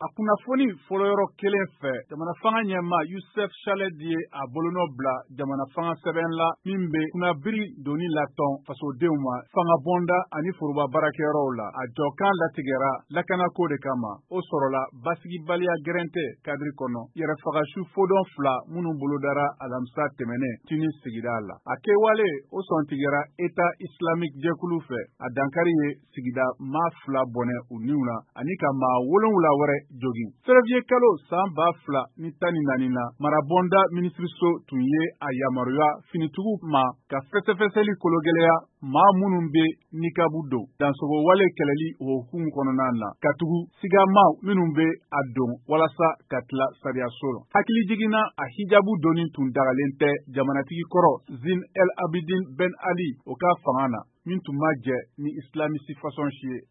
A kunnafoni fɔlɔyɔrɔ kelen fɛ jamana fanga ɲɛma Youssef Chalet ye a bolonɔ bila jamana fanga sɛbɛn la min bɛ kunnabiri doni latɔn fasodenw ma fanga bonda ani foroba baarakɛyɔrɔw la. A jɔkan latigɛra lakanako de kama. O sɔrɔla basigibaliya gɛrɛn tɛ kadiri kɔnɔ. Yɛrɛfagasu fodɔn 2 minnu bolodara alamisa tɛmɛnen Tunis sigida la. A kɛwale o sɔntigɛra État islamique jɛkulu fɛ. A dankari ye sigida maa 2 bɔnɛ u niw la ani ka maa 7 wɛrɛ jogin. Février kalo san 2014 na marabonda minisiriso tun ye a yamaruya finitugu ma ka fɛsɛfɛsɛli kologɛlɛya maa minnu bɛ nikabu don dansogo wale kɛlɛli o hukumu kɔnɔna na ka tugu sigamaw minnu bɛ a don walasa ka tila sariyaso la. Hakili jiginna a hijabu doni tun dagalen tɛ jamanatigi kɔrɔ Zine El Abidine Ben Ali o ka fanga na min tun ma jɛ ni islamisi fasɔn si ye.